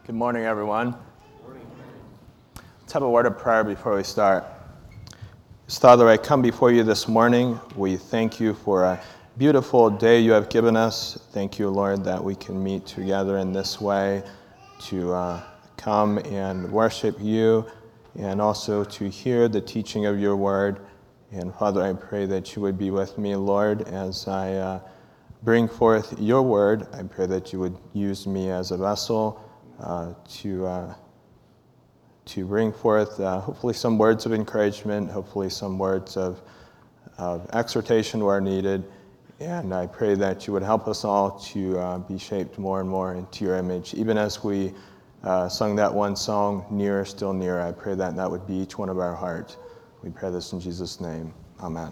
Good morning, everyone. Let's have a word of prayer before we start. Father, I come before you this morning. We thank you for a beautiful day you have given us. Thank you, Lord, that we can meet together in this way to come and worship you and also to hear the teaching of your word. And Father, I pray that you would be with me, Lord, as I bring forth your word. I pray that you would use me as a vessel to bring forth hopefully some words of encouragement, hopefully some words of exhortation where needed. And I pray that you would help us all to be shaped more and more into your image. Even as we sung that one song, Nearer, Still Nearer, I pray that that would be each one of our hearts. We pray this in Jesus' name. Amen.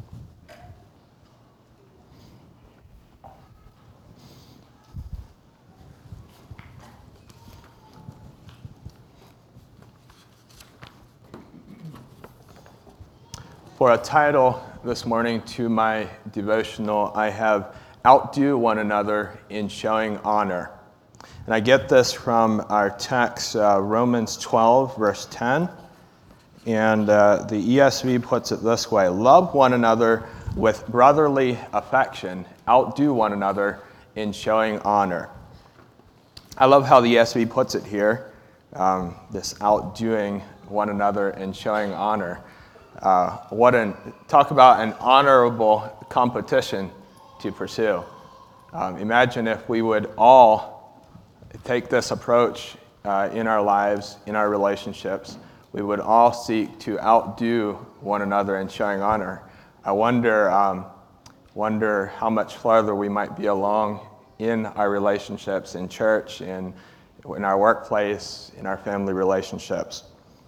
For a title this morning to my devotional, I have Outdo One Another in Showing Honor. And I get this from our text, Romans 12, verse 10. And the ESV puts it this way: love one another with brotherly affection, outdo one another in showing honor. I love how the ESV puts it here, this outdoing one another in showing honor. Talk about an honorable competition to pursue. Imagine if we would all take this approach in our lives, in our relationships. We would all seek to outdo one another in showing honor. I wonder how much farther we might be along in our relationships, in church, in our workplace, in our family relationships.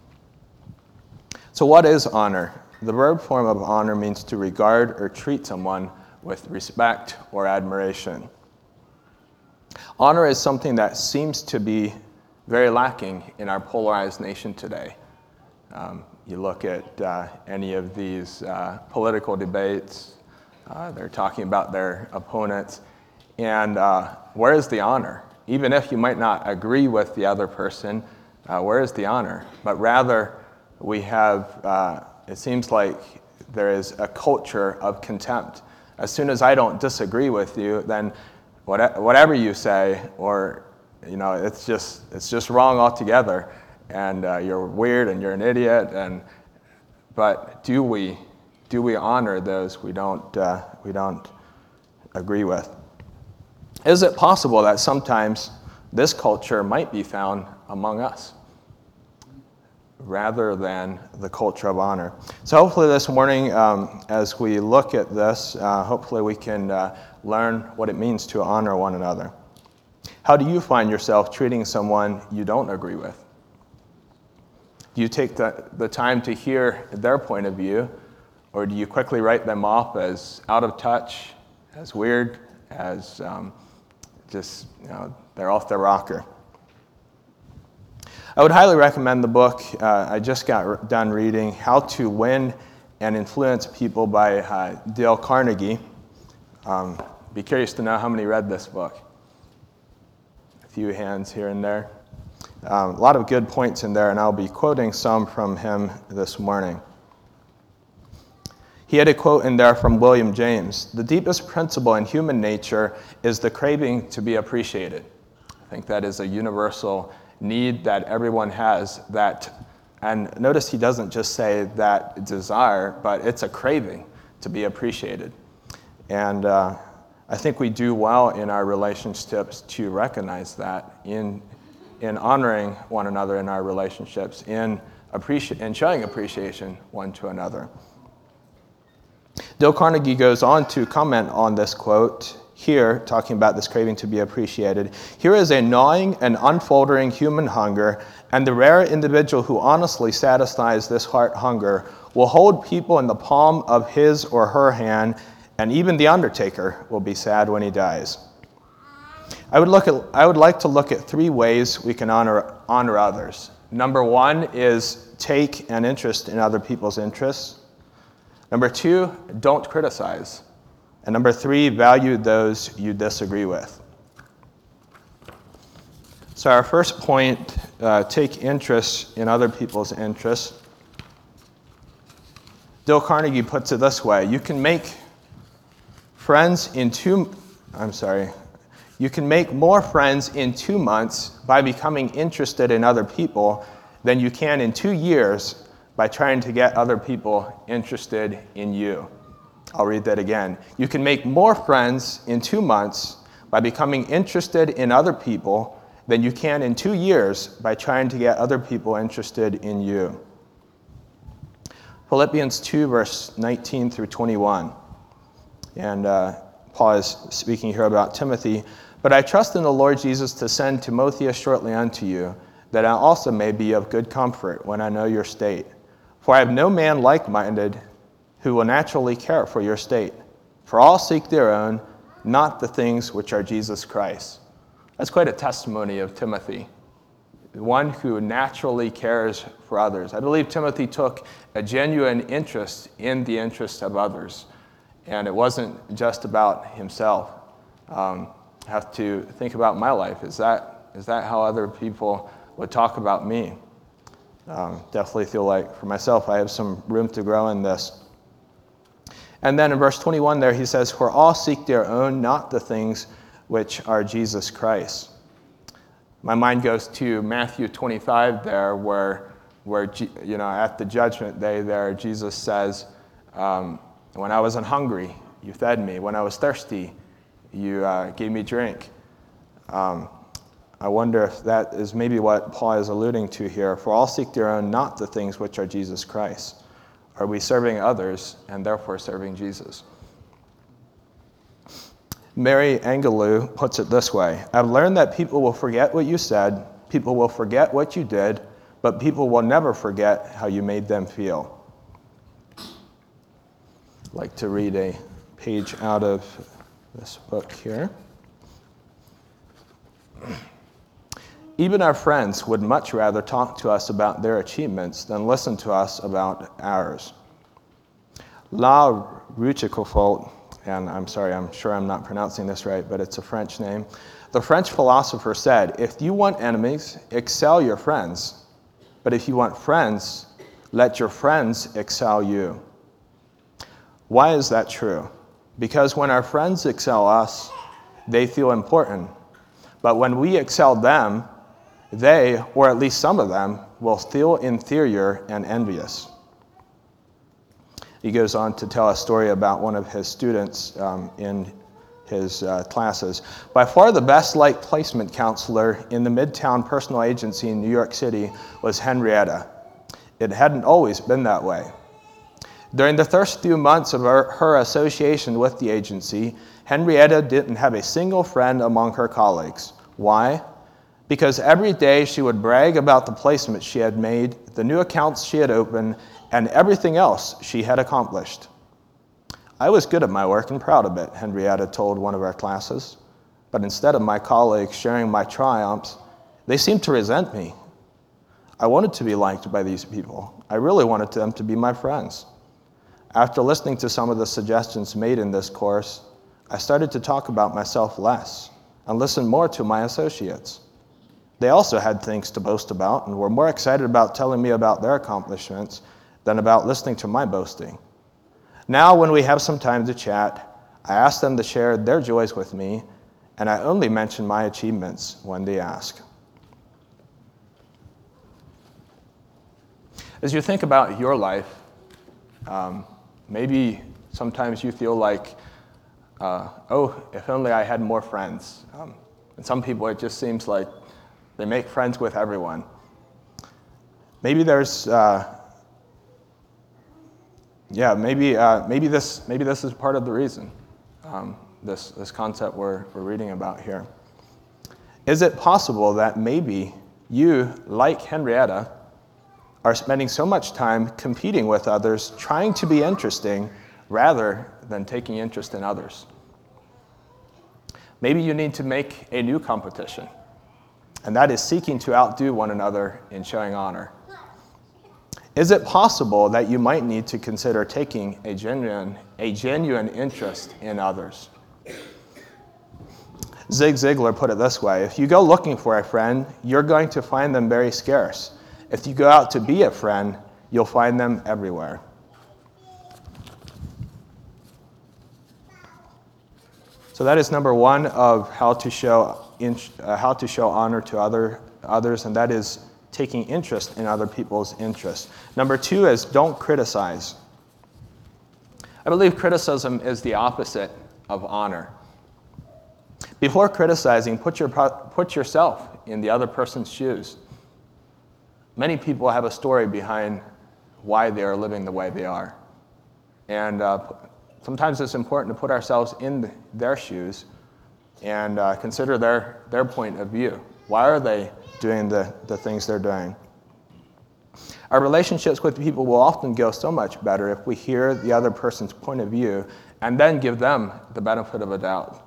So what is honor? The verb form of honor means to regard or treat someone with respect or admiration. Honor is something that seems to be very lacking in our polarized nation today. You look at any of these political debates, they're talking about their opponents, and where is the honor? Even if you might not agree with the other person, where is the honor? But rather, we have, it seems like there is a culture of contempt. As soon as I don't disagree with you, then whatever you say, or it's just wrong altogether, and you're weird and you're an idiot. But do we honor those we don't agree with? Is it possible that sometimes this culture might be found among us, rather than the culture of honor? So hopefully this morning, as we look at this, hopefully we can learn what it means to honor one another. How do you find yourself treating someone you don't agree with? Do you take the time to hear their point of view, or do you quickly write them off as out of touch, as weird, as they're off their rocker? I would highly recommend the book I just got done reading, How to Win and Influence People by Dale Carnegie. Be curious to know how many read this book. A few hands here and there. A lot of good points in there, and I'll be quoting some from him this morning. He had a quote in there from William James: "The deepest principle in human nature is the craving to be appreciated." I think that is a universal need that everyone has, and notice he doesn't just say that desire, but it's a craving to be appreciated. And I think we do well in our relationships to recognize that in honoring one another in our relationships, in showing appreciation one to another. Dale Carnegie goes on to comment on this quote here, talking about this craving to be appreciated. "Here is a gnawing and unfolding human hunger, and the rare individual who honestly satisfies this heart hunger will hold people in the palm of his or her hand, and even the undertaker will be sad when he dies." I would like to look at three ways we can honor others. Number one is take an interest in other people's interests. Number two, don't criticize. And number three, value those you disagree with. So our first point, take interest in other people's interests. Dale Carnegie puts it this way: you can make more friends in 2 months by becoming interested in other people than you can in 2 years by trying to get other people interested in you. I'll read that again. You can make more friends in 2 months by becoming interested in other people than you can in 2 years by trying to get other people interested in you. Philippians 2, verse 19 through 21. And Paul is speaking here about Timothy. But I trust in the Lord Jesus to send Timotheus shortly unto you, that I also may be of good comfort when I know your state. For I have no man like-minded who will naturally care for your state. For all seek their own, not the things which are Jesus Christ. That's quite a testimony of Timothy, one who naturally cares for others. I believe Timothy took a genuine interest in the interests of others, and it wasn't just about himself. I have to think about my life. Is that how other people would talk about me? Definitely feel like, for myself, I have some room to grow in this. And then in verse 21 there, he says, for all seek their own, not the things which are Jesus Christ. My mind goes to Matthew 25 there, where at the judgment day there, Jesus says, when I was hungry, you fed me. When I was thirsty, you gave me drink. I wonder if that is maybe what Paul is alluding to here. For all seek their own, not the things which are Jesus Christ. Are we serving others and therefore serving Jesus? Mary Angelou puts it this way: I've learned that people will forget what you said, people will forget what you did, but people will never forget how you made them feel. I'd like to read a page out of this book here. Even our friends would much rather talk to us about their achievements than listen to us about ours. La Rochefoucauld, and I'm sorry, I'm sure I'm not pronouncing this right, but it's a French name. The French philosopher said, if you want enemies, excel your friends. But if you want friends, let your friends excel you. Why is that true? Because when our friends excel us, they feel important. But when we excel them, they, or at least some of them, will feel inferior and envious. He goes on to tell a story about one of his students in his classes. By far the best liked placement counselor in the Midtown Personal Agency in New York City was Henrietta. It hadn't always been that way. During the first few months of her association with the agency, Henrietta didn't have a single friend among her colleagues. Why? Because every day she would brag about the placements she had made, the new accounts she had opened, and everything else she had accomplished. I was good at my work and proud of it, Henrietta told one of our classes. But instead of my colleagues sharing my triumphs, they seemed to resent me. I wanted to be liked by these people. I really wanted them to be my friends. After listening to some of the suggestions made in this course, I started to talk about myself less and listen more to my associates. They also had things to boast about and were more excited about telling me about their accomplishments than about listening to my boasting. Now, when we have some time to chat, I ask them to share their joys with me, and I only mention my achievements when they ask. As you think about your life, maybe sometimes you feel like, if only I had more friends. And some people, it just seems like they make friends with everyone. Maybe there's, maybe this is part of the reason. This concept we're reading about here. Is it possible that maybe you, like Henrietta, are spending so much time competing with others, trying to be interesting, rather than taking interest in others? Maybe you need to make a new competition, and that is seeking to outdo one another in showing honor. Is it possible that you might need to consider taking a genuine interest in others? Zig Ziglar put it this way: if you go looking for a friend, you're going to find them very scarce. If you go out to be a friend, you'll find them everywhere. So that is number one of how to show honor to others, and that is taking interest in other people's interests. Number two is don't criticize. I believe criticism is the opposite of honor. Before criticizing, put yourself in the other person's shoes. Many people have a story behind why they are living the way they are. And sometimes it's important to put ourselves in their shoes and consider their point of view. Why are they doing the things they're doing? Our relationships with people will often go so much better if we hear the other person's point of view and then give them the benefit of a doubt.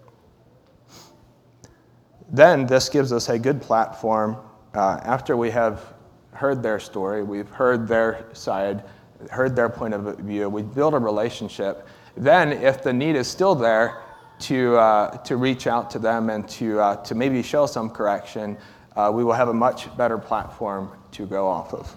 Then this gives us a good platform after we have heard their story, we've heard their side, heard their point of view, we build a relationship. Then if the need is still there to reach out to them and to maybe show some correction, we will have a much better platform to go off of.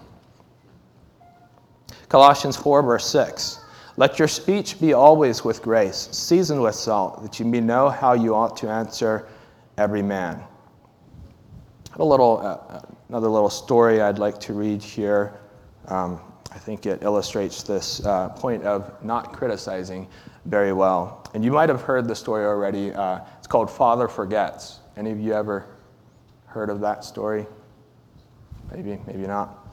Colossians 4, verse 6. Let your speech be always with grace, seasoned with salt, that you may know how you ought to answer every man. I have another little story I'd like to read here. I think it illustrates this point of not criticizing very well. And you might have heard the story already. It's called Father Forgets. Any of you ever heard of that story? Maybe not.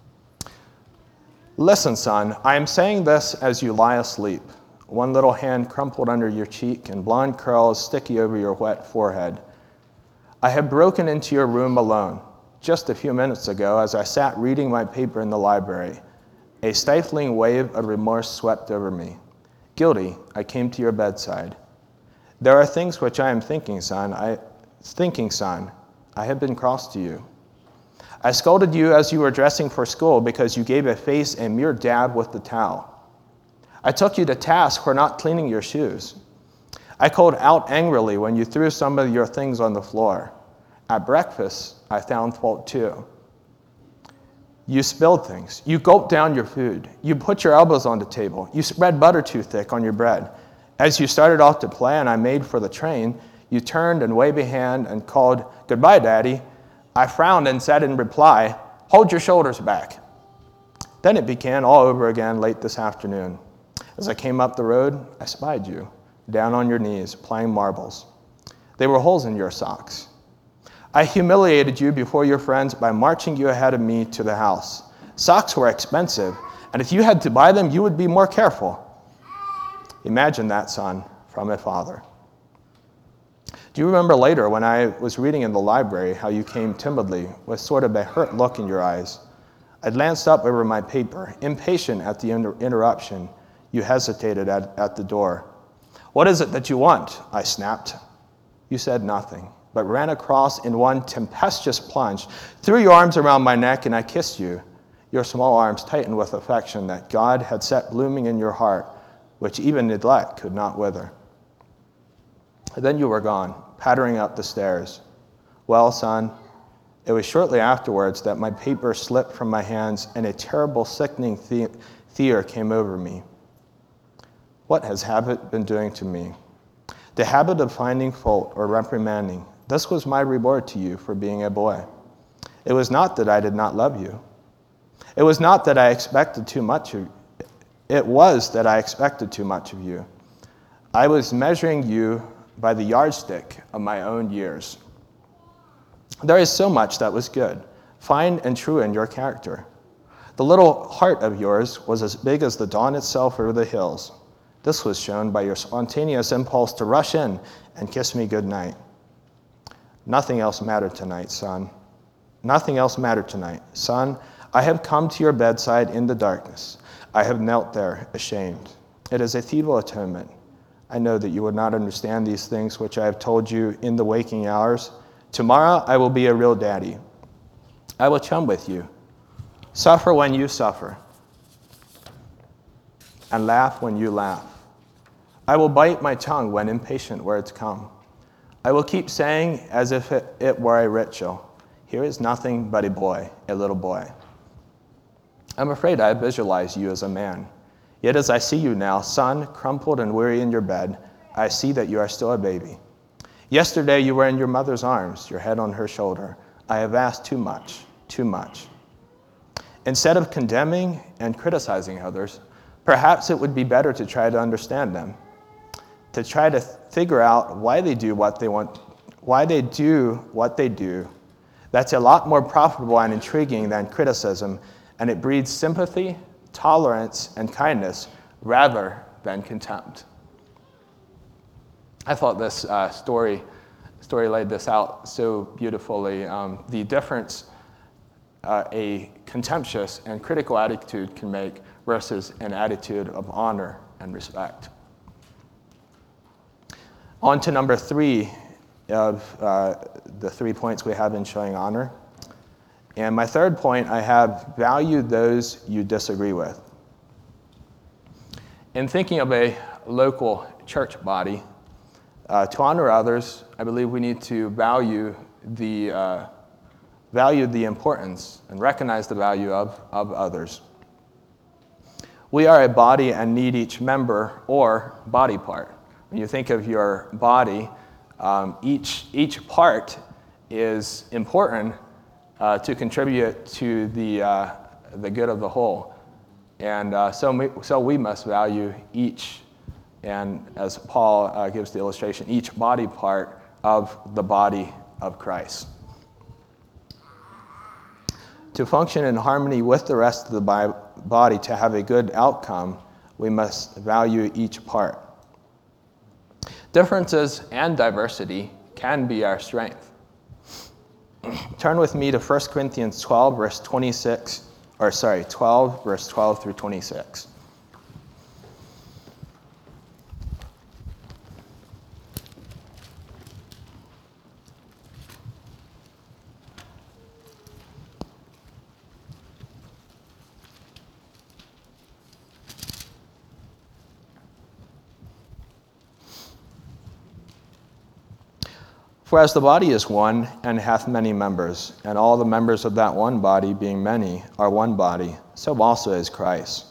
Listen, son, I am saying this as you lie asleep. One little hand crumpled under your cheek and blonde curls sticky over your wet forehead. I had broken into your room alone just a few minutes ago as I sat reading my paper in the library. A stifling wave of remorse swept over me. Guilty, I came to your bedside. There are things which I am thinking, son. I have been cross to you. I scolded you as you were dressing for school because you gave a face a mere dab with the towel. I took you to task for not cleaning your shoes. I called out angrily when you threw some of your things on the floor. At breakfast, I found fault too. You spilled things. You gulped down your food. You put your elbows on the table. You spread butter too thick on your bread. As you started off to play and I made for the train, you turned and waved a hand and called, "Goodbye, Daddy." I frowned and said in reply, "Hold your shoulders back." Then it began all over again late this afternoon. As I came up the road, I spied you, down on your knees, playing marbles. There were holes in your socks. I humiliated you before your friends by marching you ahead of me to the house. Socks were expensive, and if you had to buy them, you would be more careful. Imagine that, son, from a father. Do you remember later when I was reading in the library how you came timidly with sort of a hurt look in your eyes? I glanced up over my paper, impatient at the interruption. You hesitated at the door. "What is it that you want?" I snapped. You said nothing, but ran across in one tempestuous plunge, threw your arms around my neck, and I kissed you. Your small arms tightened with affection that God had set blooming in your heart, which even neglect could not wither. And then you were gone, pattering up the stairs. Well, son, it was shortly afterwards that my paper slipped from my hands and a terrible, sickening fear came over me. What has habit been doing to me? The habit of finding fault or reprimanding. This was my reward to you for being a boy. It was not that I did not love you. It was not that I expected too much of you. It was that I expected too much of you. I was measuring you by the yardstick of my own years. There is so much that was good, fine and true in your character. The little heart of yours was as big as the dawn itself over the hills. This was shown by your spontaneous impulse to rush in and kiss me goodnight. Nothing else mattered tonight, son. Nothing else mattered tonight. Son, I have come to your bedside in the darkness. I have knelt there, ashamed. It is a feeble atonement. I know that you would not understand these things which I have told you in the waking hours. Tomorrow I will be a real daddy. I will chum with you, suffer when you suffer, and laugh when you laugh. I will bite my tongue when impatient words come. I will keep saying as if it were a ritual, here is nothing but a boy, a little boy. I'm afraid I visualize you as a man. Yet as I see you now, son, crumpled and weary in your bed, I see that you are still a baby. Yesterday you were in your mother's arms, your head on her shoulder. I have asked too much, too much. Instead of condemning and criticizing others, perhaps it would be better to try to understand them, to try to figure out why they do what they want, why they do what they do. That's a lot more profitable and intriguing than criticism, and it breeds sympathy, tolerance, and kindness rather than contempt. I thought this story laid this out so beautifully. The difference a contemptuous and critical attitude can make versus an attitude of honor and respect. On to number 3 of the 3 points we have in showing honor. And my third point, I have value those you disagree with. In thinking of a local church body, to honor others, I believe we need to value the importance and recognize the value of others. We are a body and need each member or body part. When you think of your body, each part is important to contribute to the good of the whole. And so we must value each, and as Paul gives the illustration, each body part of the body of Christ. To function in harmony with the rest of the body, to have a good outcome, we must value each part. Differences and diversity can be our strength. Turn with me to 1 Corinthians 12, verse 12 through 26. For as the body is one, and hath many members, and all the members of that one body, being many, are one body, so also is Christ.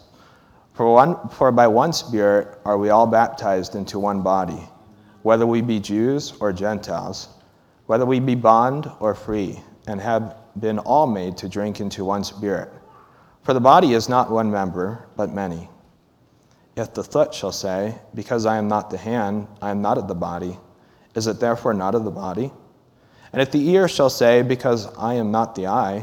For by one Spirit are we all baptized into one body, whether we be Jews or Gentiles, whether we be bond or free, and have been all made to drink into one Spirit. For the body is not one member, but many. If the foot shall say, because I am not the hand, I am not of the body, is it therefore not of the body? And if the ear shall say, because I am not the eye,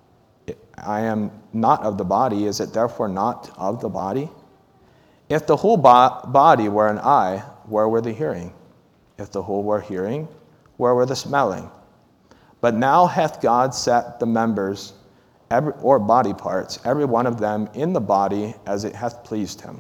I am not of the body, is it therefore not of the body? If the whole body were an eye, where were the hearing? If the whole were hearing, where were the smelling? But now hath God set the members, or body parts, every one of them in the body as it hath pleased him.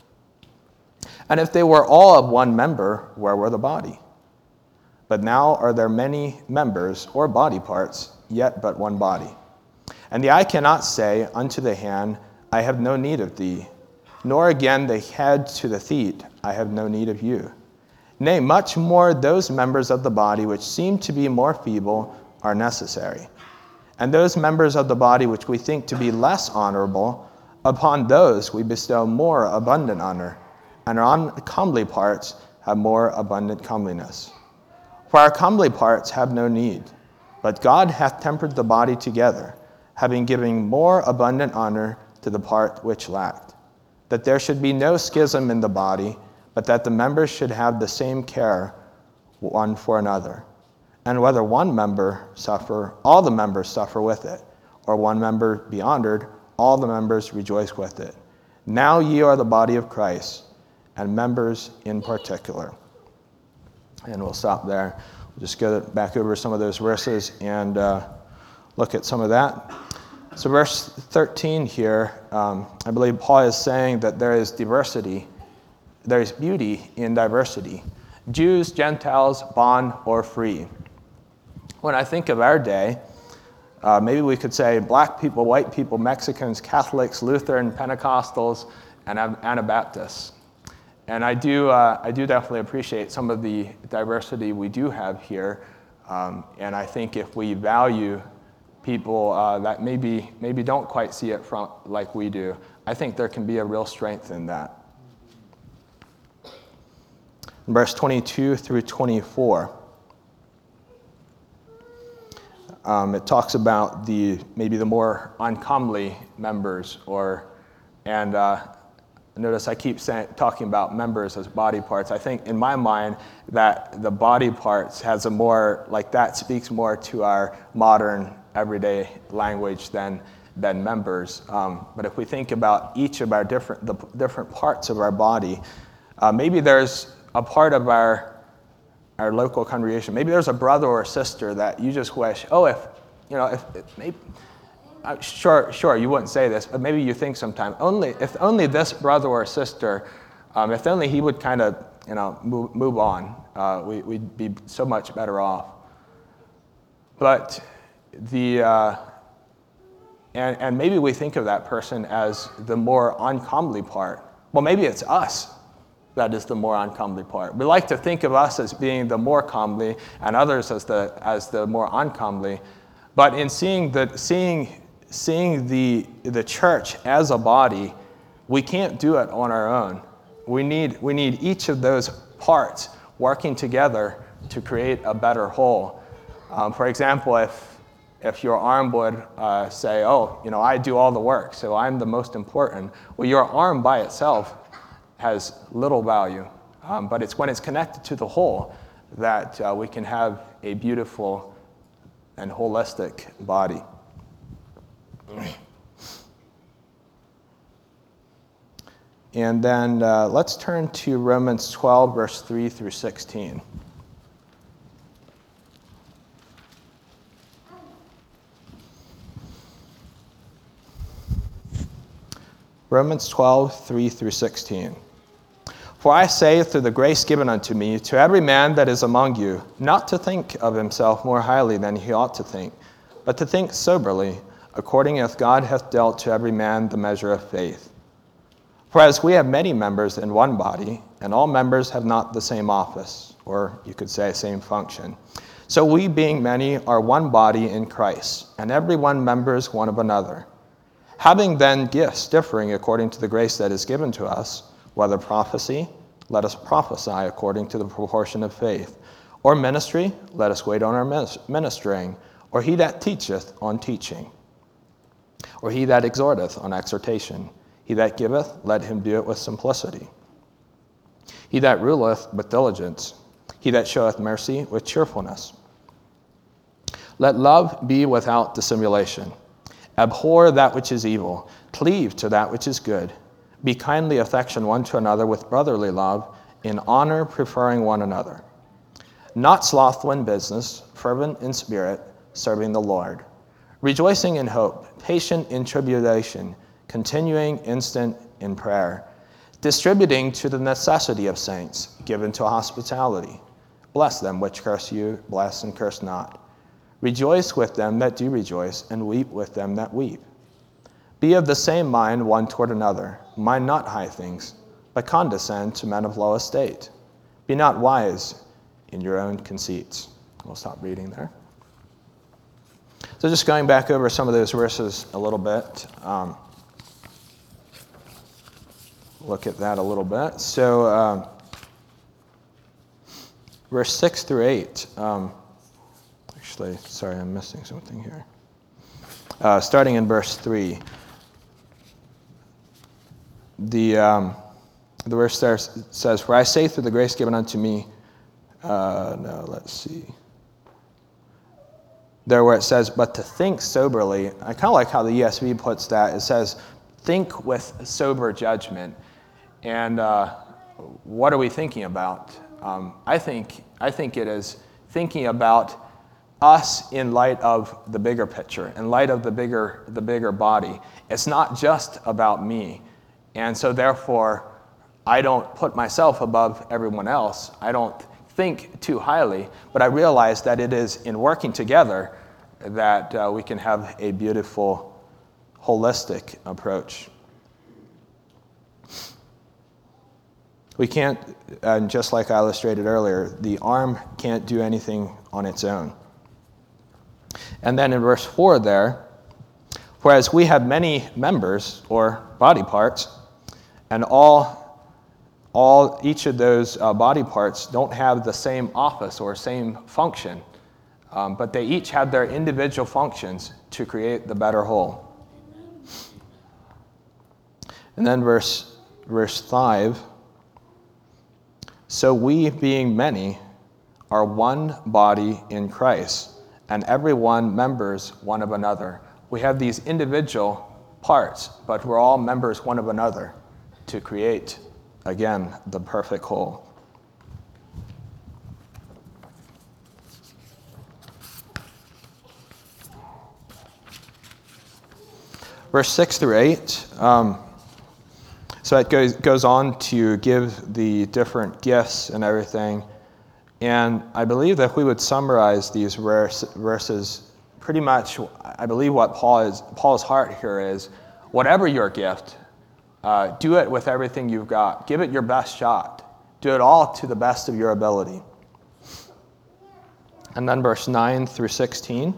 And if they were all of one member, where were the body? But now are there many members, or body parts, yet but one body. And the eye cannot say unto the hand, I have no need of thee, nor again the head to the feet, I have no need of you. Nay, much more those members of the body which seem to be more feeble are necessary. And those members of the body which we think to be less honorable, upon those we bestow more abundant honor, and our uncomely parts have more abundant comeliness. For our comely parts have no need, but God hath tempered the body together, having given more abundant honor to the part which lacked, that there should be no schism in the body, but that the members should have the same care one for another. And whether one member suffer, all the members suffer with it, or one member be honored, all the members rejoice with it. Now ye are the body of Christ, and members in particular. And we'll stop there. We'll just go back over some of those verses and look at some of that. So verse 13 here, I believe Paul is saying that there is diversity. There is beauty in diversity. Jews, Gentiles, bond, or free. When I think of our day, maybe we could say black people, white people, Mexicans, Catholics, Lutheran, Pentecostals, and Anabaptists. And I do definitely appreciate some of the diversity we do have here. And I think if we value people that maybe don't quite see it from like we do, I think there can be a real strength in that. In verse 22 through 24, it talks about maybe the more uncomely members, notice I keep talking about members as body parts. I think in my mind that the body parts has a more, like that speaks more to our modern everyday language than members. But if we think about each of our different parts of our body, maybe there's a part of our local congregation, maybe there's a brother or a sister that you just wish, sure, you wouldn't say this, but maybe you think sometime, if only this brother or sister, if only he would kind of, move on, we'd be so much better off. But and maybe we think of that person as the more uncomely part. Well, maybe it's us that is the more uncomely part. We like to think of us as being the more comely and others as the more uncomely. But in seeing the church as a body, we can't do it on our own. We need each of those parts working together to create a better whole. For example, if your arm would say, I do all the work, so I'm the most important. Well, your arm by itself has little value, but it's when it's connected to the whole that we can have a beautiful and holistic body. And then let's turn to Romans 12, verse 3 through 16. Romans 12, 3 through 16. For I say, through the grace given unto me, to every man that is among you, not to think of himself more highly than he ought to think, but to think soberly, according as God hath dealt to every man the measure of faith. For as we have many members in one body, and all members have not the same office, or you could say same function, so we being many are one body in Christ, and every one members one of another. Having then gifts differing according to the grace that is given to us, whether prophecy, let us prophesy according to the proportion of faith, or ministry, let us wait on our ministering, or he that teacheth on teaching, or he that exhorteth on exhortation. He that giveth, let him do it with simplicity. He that ruleth with diligence. He that showeth mercy with cheerfulness. Let love be without dissimulation. Abhor that which is evil. Cleave to that which is good. Be kindly affectioned one to another with brotherly love, in honor preferring one another. Not slothful in business, fervent in spirit, serving the Lord. Rejoicing in hope, patient in tribulation, continuing instant in prayer. Distributing to the necessity of saints, given to hospitality. Bless them which curse you, bless and curse not. Rejoice with them that do rejoice, and weep with them that weep. Be of the same mind one toward another. Mind not high things, but condescend to men of low estate. Be not wise in your own conceits. We'll stop reading there. So just going back over some of those verses a little bit. Look at that a little bit. So verse 6 through 8. Actually, sorry, I'm missing something here. Starting in verse 3. The verse there says, For I say through the grace given unto me, let's see. There where it says, but to think soberly, I kind of like how the ESV puts that. It says, think with sober judgment. And what are we thinking about? I think it is thinking about us in light of the bigger picture, in light of the bigger body. It's not just about me. And so therefore, I don't put myself above everyone else. I don't think too highly, but I realize that it is in working together that we can have a beautiful, holistic approach. We can't, and just like I illustrated earlier, the arm can't do anything on its own. And then in verse 4 there, whereas we have many members or body parts, and each of those body parts don't have the same office or same function, but they each have their individual functions to create the better whole. And then verse 5, so we being many are one body in Christ, and every one members one of another. We have these individual parts, but we're all members one of another to create, again, the perfect whole. Verse 6 through 8, so it goes on to give the different gifts and everything. And I believe that if we would summarize these verses, pretty much, I believe what Paul's heart here is, whatever your gift, do it with everything you've got. Give it your best shot. Do it all to the best of your ability. And then verse 9 through 16.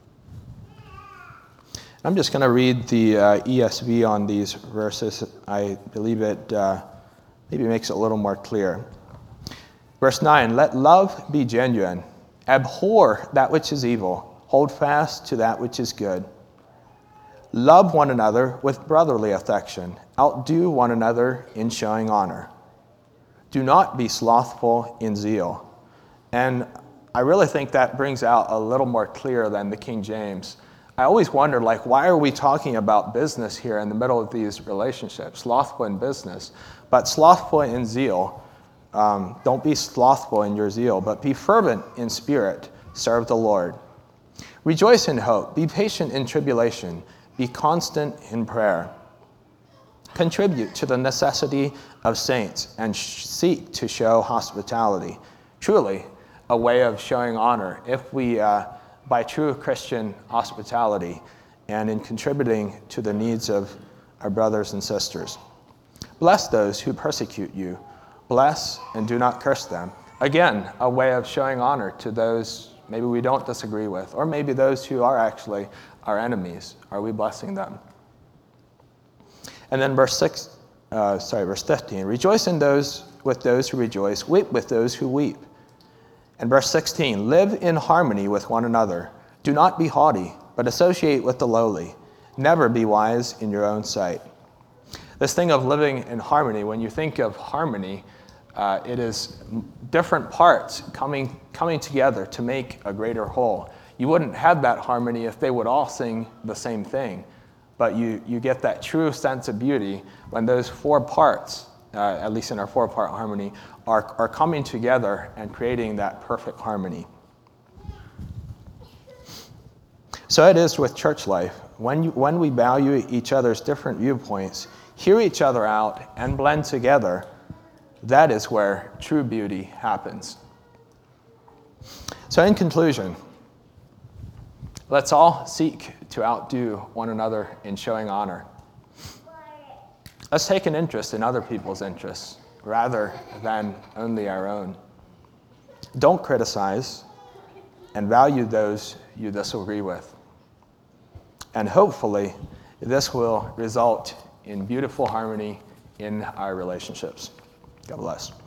I'm just going to read the ESV on these verses. I believe it maybe makes it a little more clear. Verse 9, let love be genuine. Abhor that which is evil. Hold fast to that which is good. Love one another with brotherly affection. Outdo one another in showing honor. Do not be slothful in zeal. And I really think that brings out a little more clear than the King James. I always wondered, why are we talking about business here in the middle of these relationships? Slothful in business, but slothful in zeal. Don't be slothful in your zeal, but be fervent in spirit. Serve the Lord. Rejoice in hope. Be patient in tribulation. Be constant in prayer. Contribute to the necessity of saints and seek to show hospitality. Truly, a way of showing honor if we, by true Christian hospitality and in contributing to the needs of our brothers and sisters. Bless those who persecute you. Bless and do not curse them. Again, a way of showing honor to those maybe we don't disagree with, or maybe those who are actually our enemies. Are we blessing them? And then verse 15. Rejoice with those who rejoice. Weep with those who weep. And verse 16. Live in harmony with one another. Do not be haughty, but associate with the lowly. Never be wise in your own sight. This thing of living in harmony, when you think of harmony, it is different parts coming together to make a greater whole. You wouldn't have that harmony if they would all sing the same thing, but you get that true sense of beauty when those four parts, at least in our four-part harmony, are coming together and creating that perfect harmony. So it is with church life. When we value each other's different viewpoints, hear each other out, and blend together, that is where true beauty happens. So in conclusion, let's all seek to outdo one another in showing honor. Let's take an interest in other people's interests rather than only our own. Don't criticize, and value those you disagree with. And hopefully, this will result in beautiful harmony in our relationships. God bless.